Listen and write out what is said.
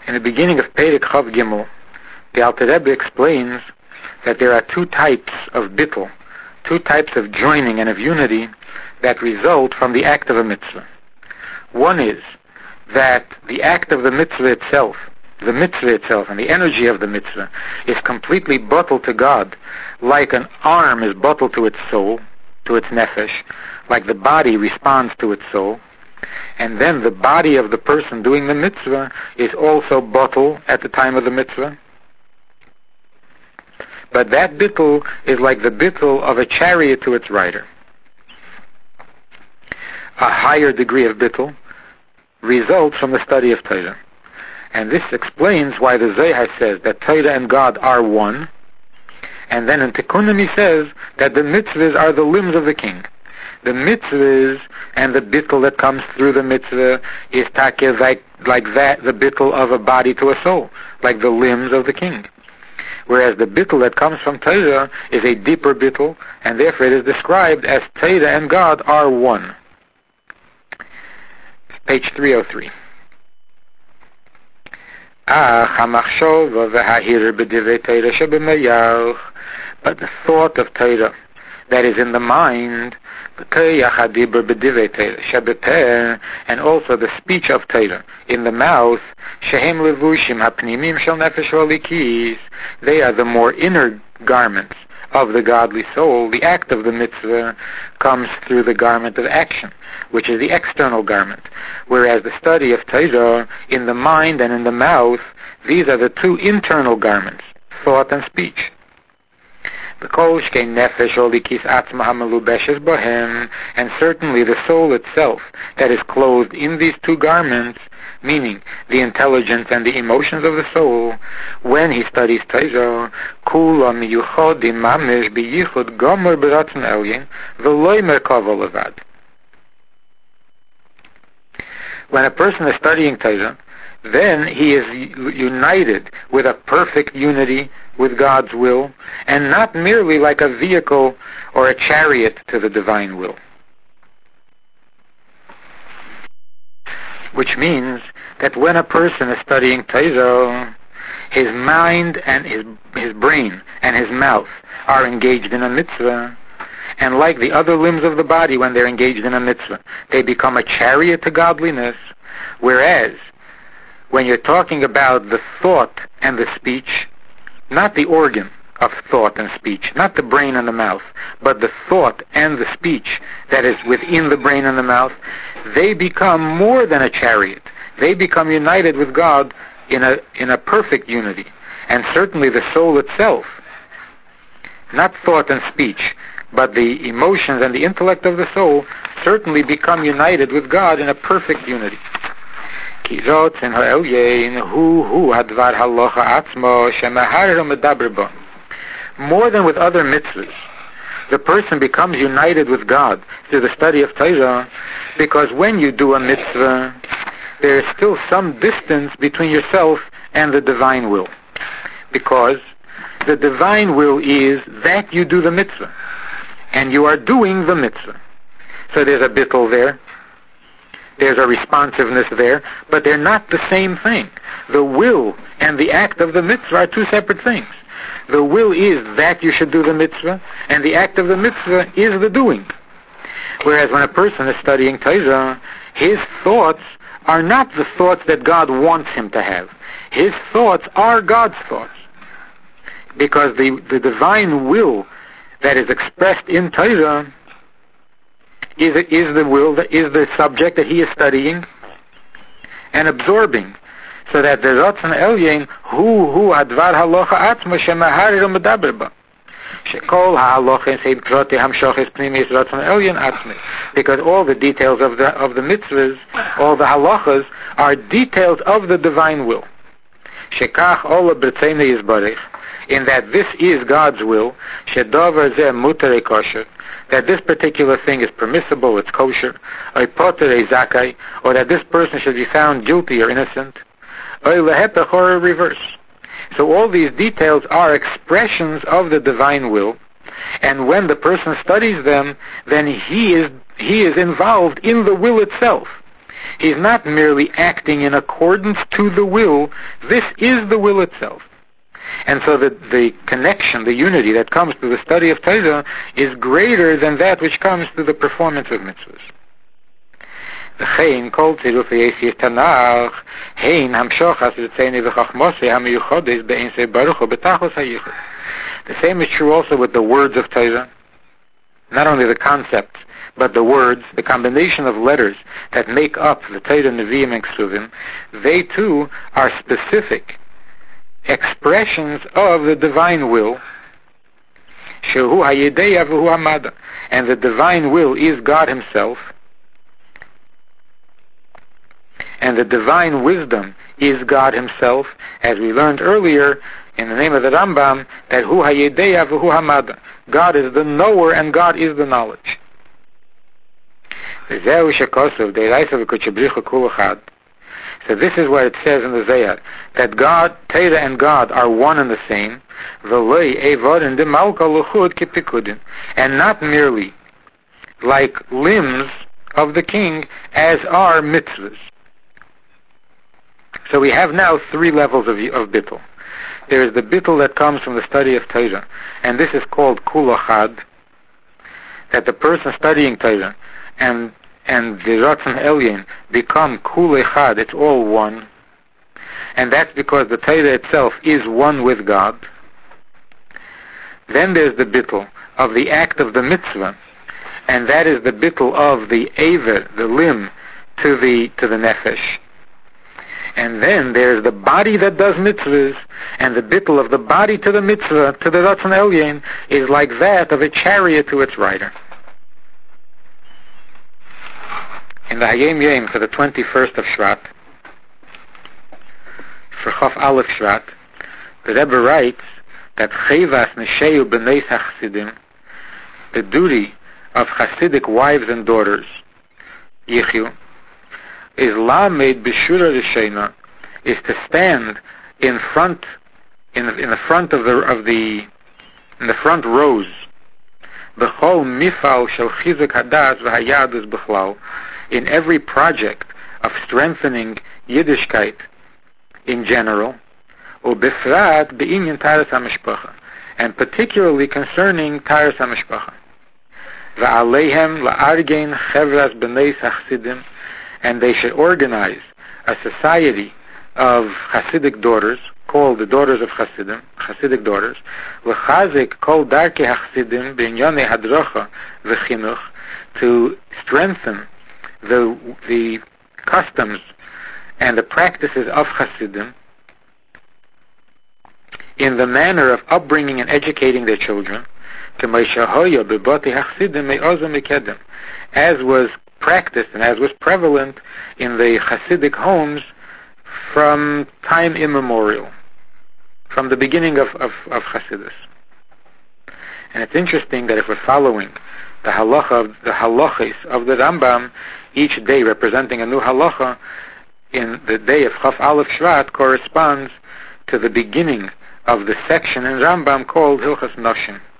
In the beginning of Perek Chav Gimel, the Alter Rebbe explains that there are two types of bittul, two types of joining and of unity that result from the act of a mitzvah. One is that the act of the mitzvah itself and the energy of the mitzvah is completely bottled to God, like an arm is bottled to its soul, to its nefesh, like the body responds to its soul, and then the body of the person doing the mitzvah is also bottled at the time of the mitzvah. But that bittul is like the bittul of a chariot to its rider. A higher degree of bittul results from the study of Torah. And this explains why the Zohar says that Torah and God are one, and then in Tikkunim he says that the mitzvahs are the limbs of the king. The mitzvahs and the bittul that comes through the mitzvah is like that, the bittul of a body to a soul, like the limbs of the king. Whereas the bittul that comes from Torah is a deeper bittul, and therefore it is described as Torah and God are one. Page 303. But the thought of Torah that is in the mind, and also the speech of Torah in the mouth, they are the more inner garments of the godly soul. The act of the mitzvah comes through the garment of action, which is the external garment, whereas the study of Torah in the mind and in the mouth, these are the two internal garments, thought and speech. And certainly the soul itself that is clothed in these two garments, meaning the intelligence and the emotions of the soul, when he studies Torah, when a person is studying Torah, then he is united with a perfect unity with God's will, and not merely like a vehicle or a chariot to the divine will. Which means that when a person is studying Torah, his mind and his brain and his mouth are engaged in a mitzvah, and like the other limbs of the body when they're engaged in a mitzvah, they become a chariot to godliness, whereas when you're talking about the thought and the speech, not the organ of thought and speech, not the brain and the mouth, but the thought and the speech that is within the brain and the mouth, they become more than a chariot. They become united with God in a perfect unity. And certainly the soul itself, not thought and speech, but the emotions and the intellect of the soul certainly become united with God in a perfect unity. More than with other mitzvahs, the person becomes united with God through the study of Torah, because when you do a mitzvah, there is still some distance between yourself and the divine will. Because the divine will is that you do the mitzvah, and you are doing the mitzvah. So there's a bittul there. There's a responsiveness there, but they're not the same thing. The will and the act of the mitzvah are two separate things. The will is that you should do the mitzvah, and the act of the mitzvah is the doing. Whereas when a person is studying Torah, his thoughts are not the thoughts that God wants him to have. His thoughts are God's thoughts. Because the divine will that is expressed in Torah is the will, that is the subject that he is studying and absorbing, so that the Ratzon Elyon hu advar halacha atzma shemaharir u'medaber ba shekol ha'halachos heim protei hamshoches pnimis Ratzon Elyon atzmi, because all the details of the mitzvahs, all the halachas, are details of the divine will. Shekach ola b'rtzeinu yizbarich, in that this is God's will, shedavar zeh mutarei kosher, that this particular thing is permissible, it's kosher, or poterei zakai, or that this person should be found guilty or innocent, or lehepech, or reverse. So all these details are expressions of the divine will, and when the person studies them, then he is involved in the will itself. He's not merely acting in accordance to the will. This is the will itself. And so the connection, the unity that comes through the study of Torah is greater than that which comes through the performance of mitzvahs. וכן כל צירוף היסי תנ"ך, הן המשוחס רציני וחכמוסי המיוחדס באינסי ברוך הוא בתכלס הייחוד. The same is true also with the words of Torah. Not only the concepts, but the words, the combination of letters that make up the Torah, Nevi'im, and Ksuvim, they too are specific expressions of the divine will. Shehu hayedeya v'hu hamada. And the divine will is God Himself. And the divine wisdom is God Himself, as we learned earlier in the name of the Rambam, that Hu hayedeya v'hu hamada. God is the knower and God is the knowledge. So this is what it says in the Zohar, that God, Torah and God are one and the same, and not merely like limbs of the king, as are mitzvahs. So we have now three levels of bittul. There is the bittul that comes from the study of Torah, and this is called kula chad, that the person studying Torah and the Ratzon Elyon become kula chad, it's all one. And that's because the Torah itself is one with God. Then there's the bittul of the act of the mitzvah, and that is the bittul of the aver, the limb, to the nefesh. And then there's the body that does mitzvahs, and the bittul of the body to the mitzvah, to the Ratzon Elyon, is like that of a chariot to its rider. In the Hayom Yom for the 21st of Shvat, for Chof Aleph Shvat, the Rebbe writes that Chevas Nesheu B'nei Chasidim, the duty of Hasidic wives and daughters, Yichyu, is lamed b'shura rishena, is to stand in front, in the front of the front rows, b'chol mifal shel chizuk hadas v'hayadus b'chlal, in every project of strengthening Yiddishkeit in general, u'befrat b'inyan taras hamishpacha, and particularly concerning taras hamishpacha. V'aleihem la'argein chevras b'nei Chasidim, and they should organize a society of Hasidic daughters, called the Daughters of Hasidim, Hasidic daughters, v'chazik kol darkei Hasidim b'inyanei hadracha v'chinuch, to strengthen the customs and the practices of Hasidim in the manner of upbringing and educating their children, as was practiced and as was prevalent in the Hasidic homes from time immemorial, from the beginning of Hasidus. And it's interesting that if we're following the halachas of the Rambam, each day representing a new halacha, in the day of Chof Aleph Shvat corresponds to the beginning of the section in Rambam called Hilchas Noshim.